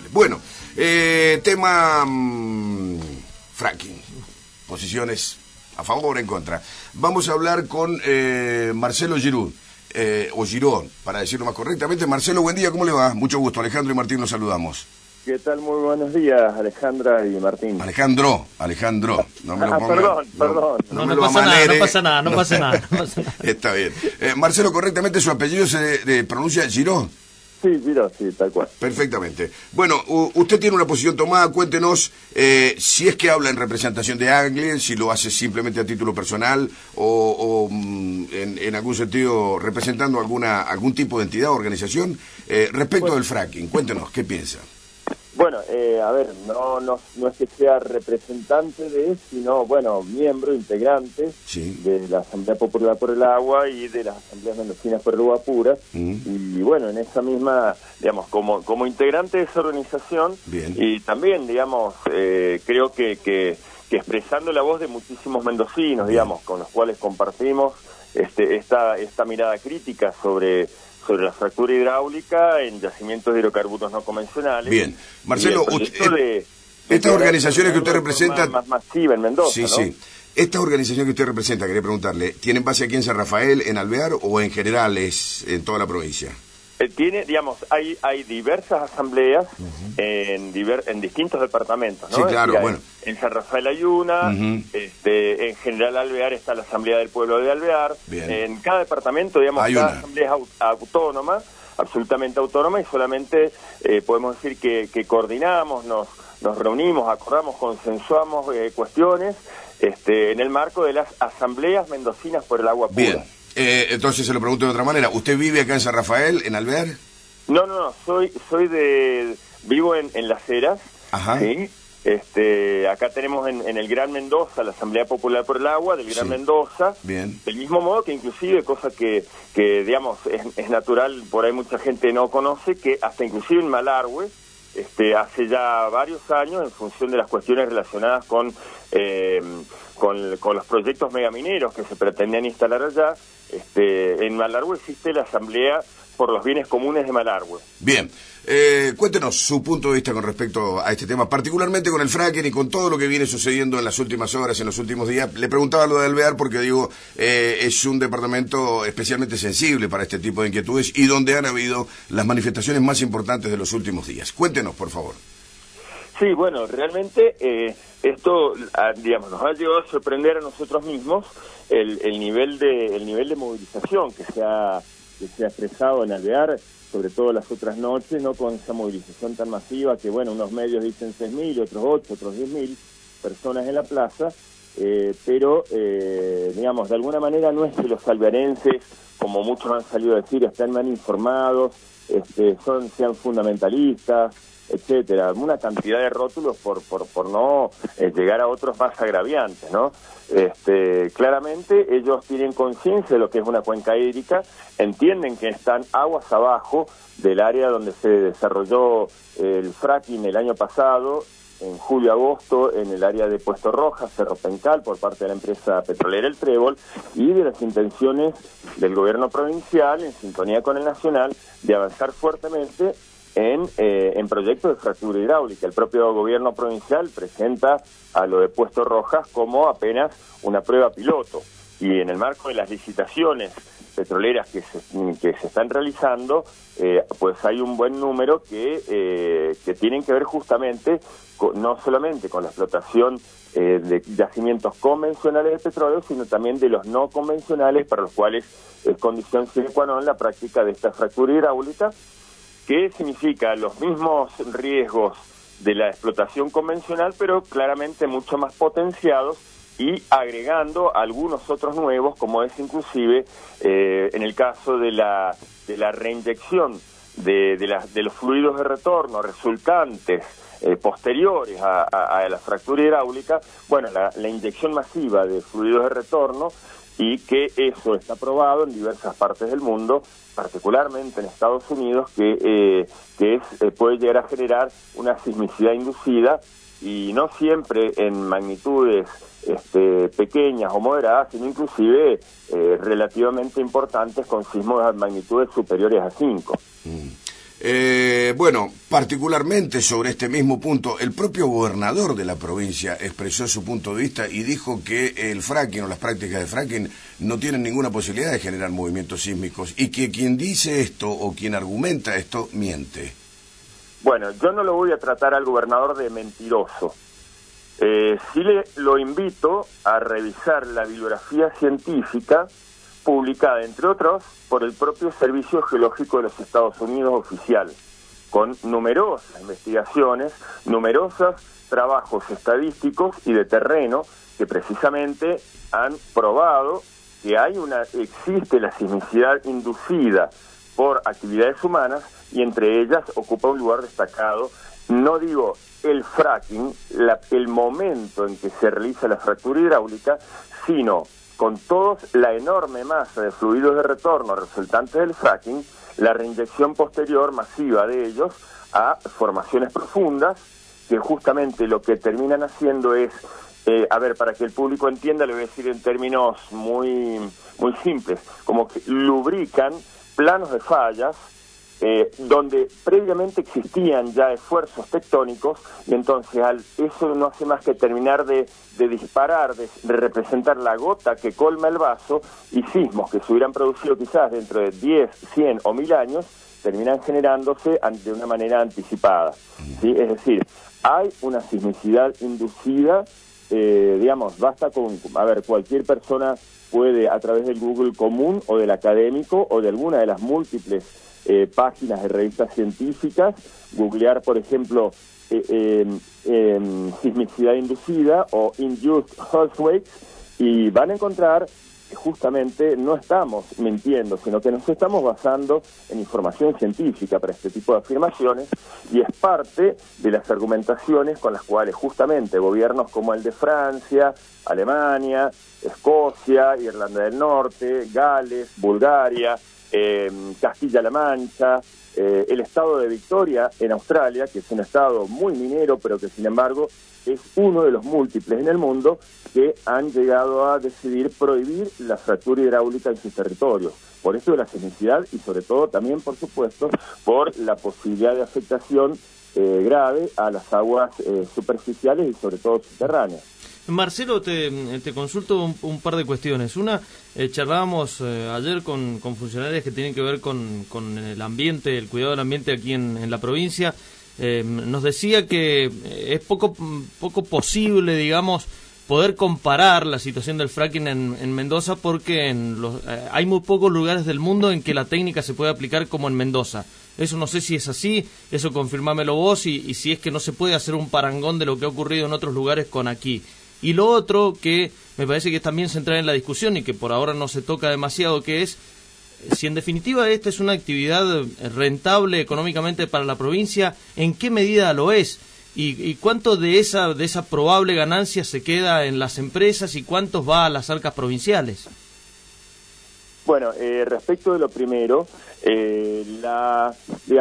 Bueno, tema fracking. Posiciones a favor o en contra. Vamos a hablar con Marcelo Giroud, o Girón, para decirlo más correctamente. Marcelo, buen día, ¿cómo le va? Mucho gusto, Alejandro y Martín los saludamos. ¿Qué tal? Muy buenos días, Alejandra y Martín. Alejandro, no me lo ponga, perdón. No pasa nada. Está bien. Marcelo, correctamente su apellido se pronuncia Girón. Sí, Girón, sí, tal cual. Perfectamente. Bueno, usted tiene una posición tomada, cuéntenos si es que habla en representación de Anglia, si lo hace simplemente a título personal o en algún sentido representando algún tipo de entidad o organización respecto del fracking. Cuéntenos, ¿qué piensa? Bueno, a ver, no es que sea representante sino, bueno, miembro, integrante de la Asamblea Popular por el Agua y de las Asambleas Mendocinas por el Agua Pura. Y bueno, en esa misma, digamos, como integrante de esa organización, y también, digamos, creo que expresando la voz de muchísimos mendocinos, digamos, con los cuales compartimos esta mirada crítica sobre la fractura hidráulica en yacimientos de hidrocarburos no convencionales. Bien, Marcelo, estas organizaciones que usted representa... Más masiva en Mendoza, ¿no? Sí. Estas organizaciones que usted representa, quería preguntarle, ¿tienen base aquí en San Rafael, en Alvear, o en general es en toda la provincia? Digamos, hay diversas asambleas en distintos departamentos, ¿no? Sí, claro, bueno. En San Rafael hay una, en general Alvear está la Asamblea del Pueblo de Alvear. Bien. En cada departamento, digamos, cada asamblea es autónoma, absolutamente autónoma, y solamente podemos decir que coordinamos, nos reunimos, acordamos, consensuamos cuestiones en el marco de las asambleas mendocinas por el agua pura. Bien. Entonces se lo pregunto de otra manera. ¿Usted vive acá en San Rafael, en Alvear? No, vivo en Las Heras. Ajá. ¿Sí? Acá tenemos en el Gran Mendoza la Asamblea Popular por el Agua del Gran Mendoza. Bien. Del mismo modo que inclusive, cosa que digamos, es natural, por ahí mucha gente no conoce, que hasta inclusive en Malargüe, hace ya varios años, en función de las cuestiones relacionadas con los proyectos megamineros que se pretendían instalar allá, en Malargüe existe la Asamblea por los Bienes Comunes de Malargüe. Bien, cuéntenos su punto de vista con respecto a este tema, particularmente con el fracking y con todo lo que viene sucediendo en las últimas horas, en los últimos días. Le preguntaba lo de Alvear porque, digo, es un departamento especialmente sensible para este tipo de inquietudes y donde han habido las manifestaciones más importantes de los últimos días. Cuéntenos, por favor. Sí, bueno, realmente esto, digamos, nos ha llegado a sorprender a nosotros mismos el nivel de movilización que se ha expresado en Alvear, sobre todo las otras noches, no con esa movilización tan masiva que, bueno, unos medios dicen 6.000, otros 8, otros 10.000 personas en la plaza, pero, digamos, de alguna manera no es que los alvearenses, como muchos han salido a decir, están mal informados, sean fundamentalistas, etcétera, una cantidad de rótulos por no llegar a otros más agraviantes, ¿no? Claramente ellos tienen conciencia de lo que es una cuenca hídrica, entienden que están aguas abajo del área donde se desarrolló el fracking el año pasado, en julio-agosto, en el área de Puesto Rojas, Cerro Pencal, por parte de la empresa petrolera El Trébol, y de las intenciones del gobierno provincial, en sintonía con el nacional, de avanzar fuertemente en proyectos de fractura hidráulica. El propio gobierno provincial presenta a lo de Puesto Rojas como apenas una prueba piloto, y en el marco de las licitaciones petroleras que se están realizando, pues hay un buen número que tienen que ver justamente no solamente con la explotación de yacimientos convencionales de petróleo, sino también de los no convencionales, para los cuales es condición sine qua non la práctica de esta fractura hidráulica, que significa los mismos riesgos de la explotación convencional, pero claramente mucho más potenciados y agregando algunos otros nuevos, como es inclusive en el caso de la reinyección de los fluidos de retorno resultantes posteriores a la fractura hidráulica, bueno, la inyección masiva de fluidos de retorno, y que eso está probado en diversas partes del mundo, particularmente en Estados Unidos, que puede llegar a generar una sismicidad inducida, y no siempre en magnitudes pequeñas o moderadas, sino inclusive relativamente importantes, con sismos de magnitudes superiores a 5. Bueno, particularmente sobre este mismo punto, el propio gobernador de la provincia expresó su punto de vista y dijo que el fracking o las prácticas de fracking no tienen ninguna posibilidad de generar movimientos sísmicos y que quien dice esto o quien argumenta esto miente. Bueno, yo no lo voy a tratar al gobernador de mentiroso. Sí lo invito a revisar la bibliografía científica publicada, entre otros, por el propio Servicio Geológico de los Estados Unidos oficial, con numerosas investigaciones, numerosos trabajos estadísticos y de terreno que precisamente han probado que existe la sismicidad inducida por actividades humanas y entre ellas ocupa un lugar destacado, no digo el fracking, el momento en que se realiza la fractura hidráulica, sino con toda la enorme masa de fluidos de retorno resultantes del fracking, la reinyección posterior masiva de ellos a formaciones profundas, que justamente lo que terminan haciendo es, para que el público entienda, le voy a decir en términos muy, muy simples, como que lubrican planos de fallas, donde previamente existían ya esfuerzos tectónicos, y entonces eso no hace más que terminar de disparar, de representar la gota que colma el vaso, y sismos que se hubieran producido quizás dentro de 10, 100 o 1000 años, terminan generándose de una manera anticipada, ¿sí? Es decir, hay una sismicidad inducida, basta con, cualquier persona puede a través del Google común o del académico o de alguna de las múltiples páginas de revistas científicas, googlear, por ejemplo, sismicidad inducida o induced earthquakes, y van a encontrar que justamente no estamos mintiendo, sino que nos estamos basando en información científica para este tipo de afirmaciones, y es parte de las argumentaciones con las cuales justamente gobiernos como el de Francia, Alemania, Escocia, Irlanda del Norte, Gales, Bulgaria, Castilla-La Mancha, el estado de Victoria en Australia, que es un estado muy minero, pero que sin embargo es uno de los múltiples en el mundo que han llegado a decidir prohibir la fractura hidráulica en sus territorios. Por eso de la sismicidad y sobre todo también, por supuesto, por la posibilidad de afectación grave a las aguas superficiales y sobre todo subterráneas. Marcelo, te consulto un par de cuestiones. Una, charlábamos ayer con funcionarios que tienen que ver con el ambiente, el cuidado del ambiente aquí en la provincia. Nos decía que es poco posible, digamos, poder comparar la situación del fracking en Mendoza porque hay muy pocos lugares del mundo en que la técnica se puede aplicar como en Mendoza. Eso no sé si es así, eso confirmámelo vos, y si es que no se puede hacer un parangón de lo que ha ocurrido en otros lugares con aquí. Y lo otro que me parece que es también central en la discusión y que por ahora no se toca demasiado, que es si en definitiva esta es una actividad rentable económicamente para la provincia, ¿en qué medida lo es? ¿Y cuánto de esa probable ganancia se queda en las empresas y cuántos va a las arcas provinciales? Bueno, respecto de lo primero, la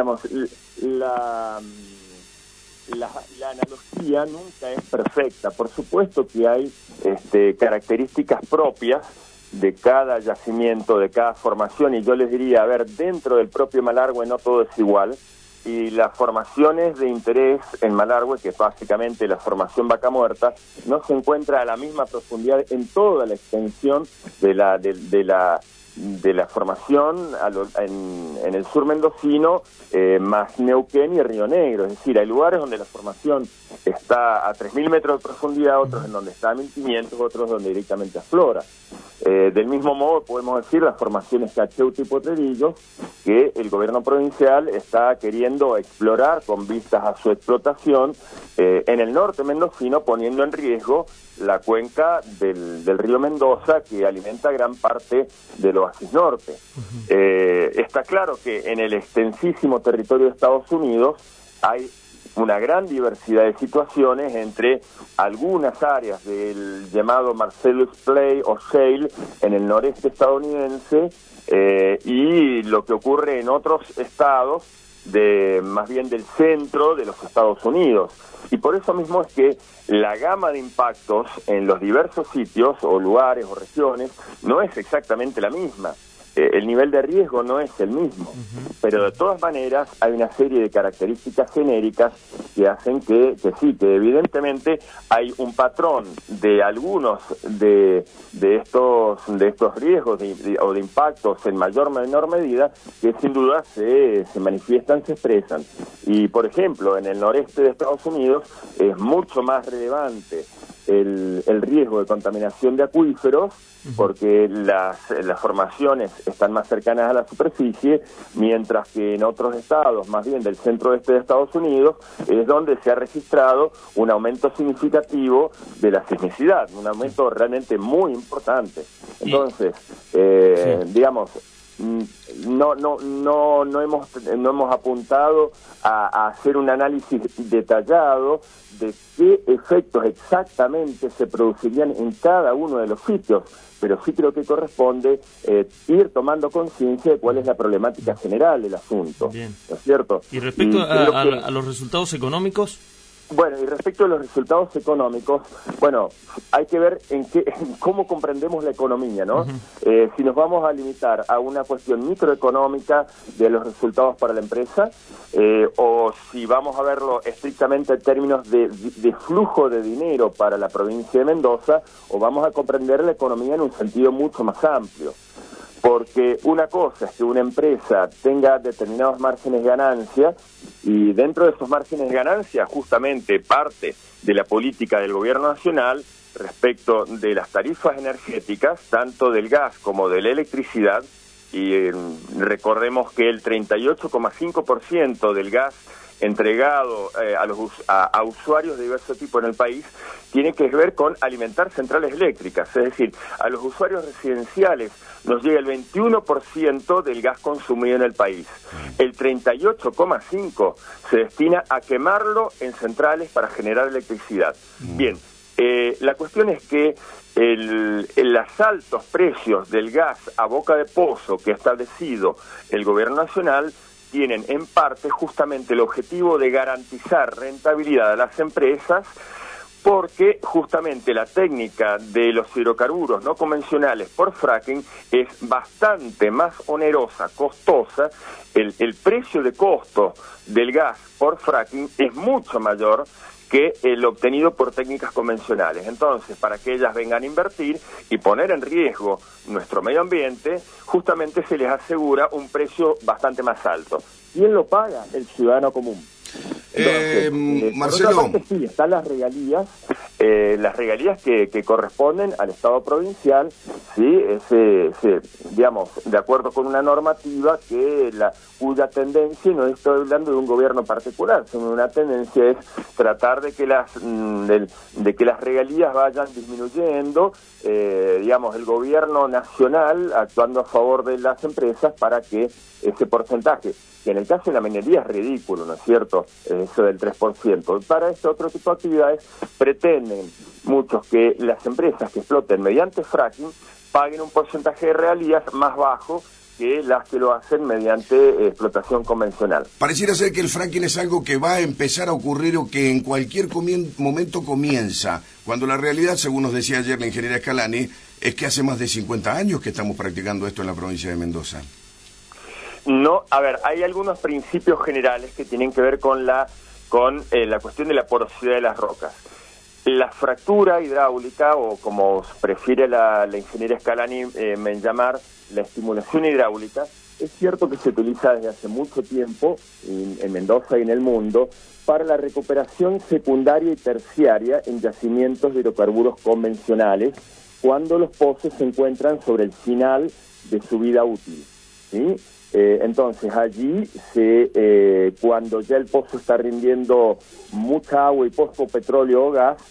analogía nunca es perfecta. Por supuesto que hay características propias de cada yacimiento, de cada formación, y yo les diría, dentro del propio Malargüe no todo es igual, y las formaciones de interés en Malargüe, que es básicamente la formación Vaca Muerta, no se encuentra a la misma profundidad en toda la extensión de la formación en el sur mendocino, más Neuquén y Río Negro. Es decir, hay lugares donde la formación está a 3.000 metros de profundidad, otros en donde está a 1.500, otros donde directamente aflora. Del mismo modo podemos decir las formaciones Cacheuta y Potrerillos, que el gobierno provincial está queriendo explorar con vistas a su explotación en el norte mendocino, poniendo en riesgo la cuenca del río Mendoza, que alimenta gran parte del oasis norte. Está claro que en el extensísimo territorio de Estados Unidos hay una gran diversidad de situaciones entre algunas áreas del llamado Marcellus Play o Shale en el noreste estadounidense y lo que ocurre en otros estados más bien del centro de los Estados Unidos. Y por eso mismo es que la gama de impactos en los diversos sitios o lugares o regiones no es exactamente la misma. el nivel de riesgo no es el mismo, pero de todas maneras hay una serie de características genéricas que hacen que evidentemente hay un patrón de algunos de estos riesgos o de impactos en mayor o menor medida que sin duda se manifiestan, se expresan. Y por ejemplo, en el noreste de Estados Unidos es mucho más relevante el riesgo de contaminación de acuíferos, porque las formaciones están más cercanas a la superficie, mientras que en otros estados, más bien del centro-este de Estados Unidos, es donde se ha registrado un aumento significativo de la sismicidad, un aumento realmente muy importante. Entonces, digamos, no hemos apuntado a hacer un análisis detallado de qué efectos exactamente se producirían en cada uno de los sitios, pero sí creo que corresponde ir tomando conciencia de cuál es la problemática general del asunto. Bien. ¿No es cierto? Y respecto a los resultados económicos. Bueno, y respecto a los resultados económicos, bueno, hay que ver en cómo comprendemos la economía, ¿no? Si nos vamos a limitar a una cuestión microeconómica de los resultados para la empresa, o si vamos a verlo estrictamente en términos de flujo de dinero para la provincia de Mendoza, o vamos a comprender la economía en un sentido mucho más amplio. Porque una cosa es que una empresa tenga determinados márgenes de ganancia, y dentro de esos márgenes de ganancia justamente parte de la política del gobierno nacional respecto de las tarifas energéticas, tanto del gas como de la electricidad, y recordemos que el 38,5% del gas entregado a usuarios de diverso tipo en el país tiene que ver con alimentar centrales eléctricas, es decir, a los usuarios residenciales nos llega el 21% del gas consumido en el país. El 38,5% se destina a quemarlo en centrales para generar electricidad. Bien, la cuestión es que los altos precios del gas a boca de pozo que ha establecido el gobierno nacional tienen en parte justamente el objetivo de garantizar rentabilidad a las empresas, porque justamente la técnica de los hidrocarburos no convencionales por fracking es bastante más onerosa, costosa. El precio de costo del gas por fracking es mucho mayor que el obtenido por técnicas convencionales. Entonces, para que ellas vengan a invertir y poner en riesgo nuestro medio ambiente, justamente se les asegura un precio bastante más alto. ¿Quién lo paga? El ciudadano común. Entonces, Marcelo, por otra parte, sí, están las regalías que corresponden al Estado provincial, sí, digamos, de acuerdo con una normativa cuya tendencia, y no estoy hablando de un gobierno particular, sino una tendencia es tratar de que las regalías vayan disminuyendo, digamos, el gobierno nacional actuando a favor de las empresas para que ese porcentaje, que en el caso de la minería es ridículo, ¿no es cierto?, eso del 3%. Para este otro tipo de actividades pretenden muchos que las empresas que exploten mediante fracking paguen un porcentaje de regalías más bajo que las que lo hacen mediante explotación convencional. Pareciera ser que el fracking es algo que va a empezar a ocurrir o que en cualquier momento comienza, cuando la realidad, según nos decía ayer la ingeniera Scalani, es que hace más de 50 años que estamos practicando esto en la provincia de Mendoza. No, a ver, hay algunos principios generales que tienen que ver con la cuestión de la porosidad de las rocas. La fractura hidráulica, o como prefiere la ingeniera Scalani llamar, la estimulación hidráulica, es cierto que se utiliza desde hace mucho tiempo en Mendoza y en el mundo para la recuperación secundaria y terciaria en yacimientos de hidrocarburos convencionales cuando los pozos se encuentran sobre el final de su vida útil, ¿sí? Entonces allí cuando ya el pozo está rindiendo mucha agua y poco petróleo o gas,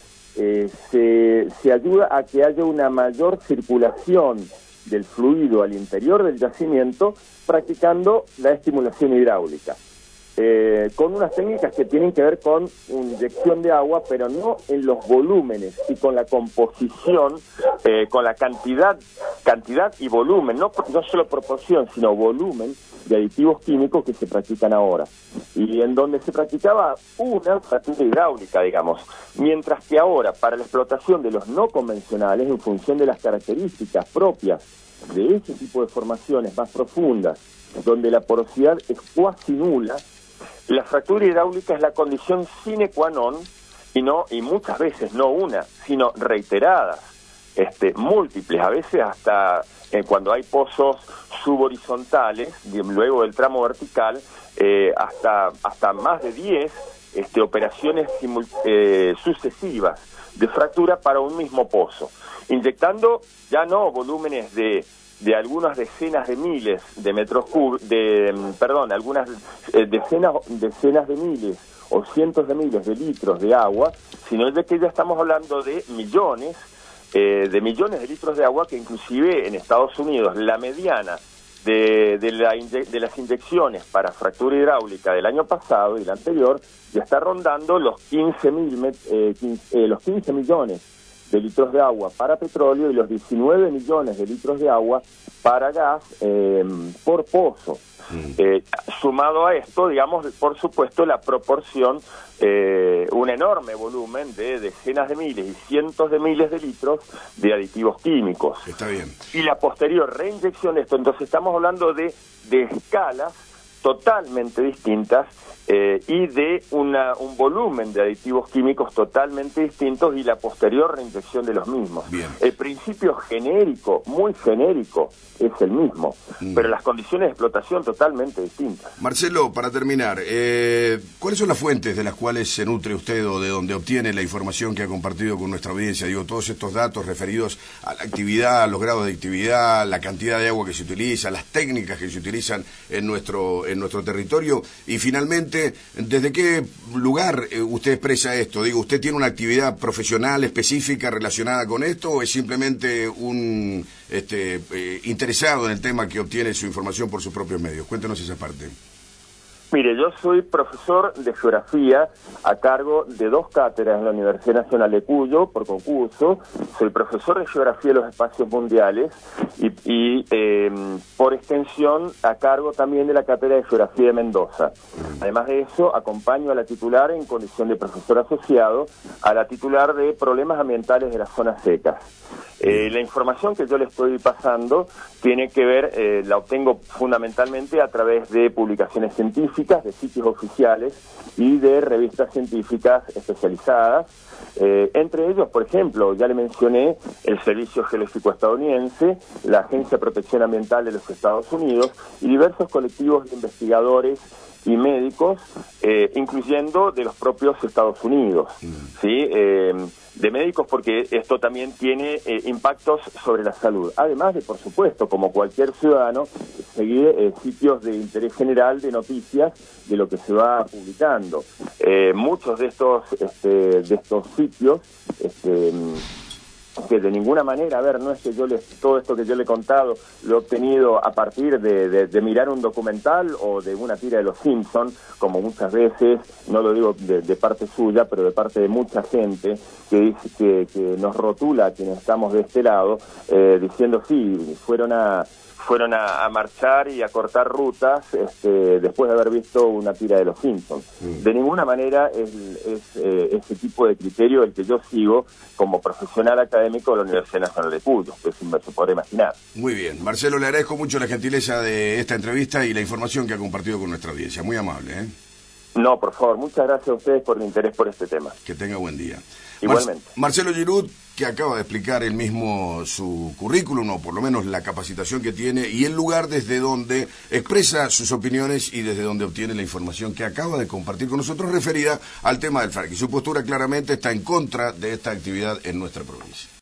se ayuda a que haya una mayor circulación del fluido al interior del yacimiento practicando la estimulación hidráulica, con unas técnicas que tienen que ver con inyección de agua, pero no en los volúmenes, y con la composición, con la cantidad y volumen, no solo proporción, sino volumen de aditivos químicos que se practican ahora. Y en donde se practicaba una fractura hidráulica, digamos, mientras que ahora, para la explotación de los no convencionales, en función de las características propias de ese tipo de formaciones más profundas, donde la porosidad es cuasi nula, la fractura hidráulica es la condición sine qua non, y muchas veces no una, sino reiteradas, múltiples, a veces hasta cuando hay pozos subhorizontales, luego del tramo vertical, hasta más de 10 operaciones sucesivas de fractura para un mismo pozo, inyectando ya no volúmenes de algunas decenas de miles de metros cúbicos, algunas decenas de miles o cientos de miles de litros de agua, sino de que ya estamos hablando de millones de litros de agua, que inclusive en Estados Unidos la mediana de las inyecciones para fractura hidráulica del año pasado y el anterior ya está rondando los 15 millones de litros de agua para petróleo y los 19 millones de litros de agua para gas por pozo. Sumado a esto, digamos, por supuesto, la proporción, un enorme volumen de decenas de miles y cientos de miles de litros de aditivos químicos. Está bien. Y la posterior reinyección de esto, entonces estamos hablando de escalas totalmente distintas y de un volumen de aditivos químicos totalmente distintos y la posterior reinyección de los mismos. Bien. El principio genérico, muy genérico, es el mismo, pero las condiciones de explotación totalmente distintas. Marcelo, para terminar, ¿cuáles son las fuentes de las cuales se nutre usted o de donde obtiene la información que ha compartido con nuestra audiencia? Digo, todos estos datos referidos a la actividad, a los grados de actividad, la cantidad de agua que se utiliza, las técnicas que se utilizan en nuestro territorio, y finalmente, ¿desde qué lugar usted expresa esto? Digo, ¿usted tiene una actividad profesional específica relacionada con esto o es simplemente un interesado en el tema que obtiene su información por sus propios medios? Cuéntenos esa parte. Mire, yo soy profesor de geografía a cargo de 2 cátedras en la Universidad Nacional de Cuyo por concurso. Soy profesor de geografía de los espacios mundiales y por extensión a cargo también de la cátedra de geografía de Mendoza. Además de eso, acompaño a la titular en condición de profesor asociado a la titular de problemas ambientales de las zonas secas. La información que yo le estoy pasando tiene que ver, la obtengo fundamentalmente a través de publicaciones científicas, de sitios oficiales y de revistas científicas especializadas. Entre ellos, por ejemplo, ya le mencioné el Servicio Geológico Estadounidense, la Agencia de Protección Ambiental de los Estados Unidos y diversos colectivos de investigadores y médicos, incluyendo de los propios Estados Unidos, ¿sí? De médicos, porque esto también tiene impactos sobre la salud. Además de, por supuesto, como cualquier ciudadano, seguir sitios de interés general de noticias de lo que se va publicando. Muchos de estos sitios, que de ninguna manera, a ver, no es que todo esto que yo le he contado lo he obtenido a partir de mirar un documental o de una tira de los Simpson, como muchas veces, no lo digo de parte suya, pero de parte de mucha gente que dice que nos rotula a quienes estamos de este lado, diciendo sí, fueron a marchar y a cortar rutas después de haber visto una tira de los Simpsons. De ninguna manera es ese tipo de criterio el que yo sigo como profesional académico de la Universidad Nacional de Cuyo, que se podrá imaginar. Muy bien. Marcelo, le agradezco mucho la gentileza de esta entrevista y la información que ha compartido con nuestra audiencia. Muy amable, ¿eh? No, por favor, muchas gracias a ustedes por el interés por este tema. Que tenga buen día. Igualmente. Marcelo Giroud, que acaba de explicar él mismo su currículum, o por lo menos la capacitación que tiene, y el lugar desde donde expresa sus opiniones y desde donde obtiene la información que acaba de compartir con nosotros referida al tema del fracking. Su postura claramente está en contra de esta actividad en nuestra provincia.